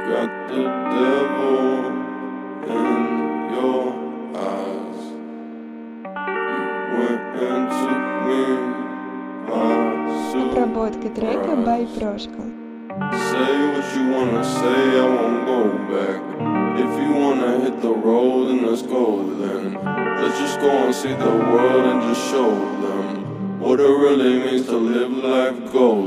got the devil in your eyes. You went and took me by Обработка трека by surprise. Прошка. Say what you wanna say, I won't go back. If you wanna hit the road, then let's go then. Let's just go and see the world and just show them what it really means to live life gold.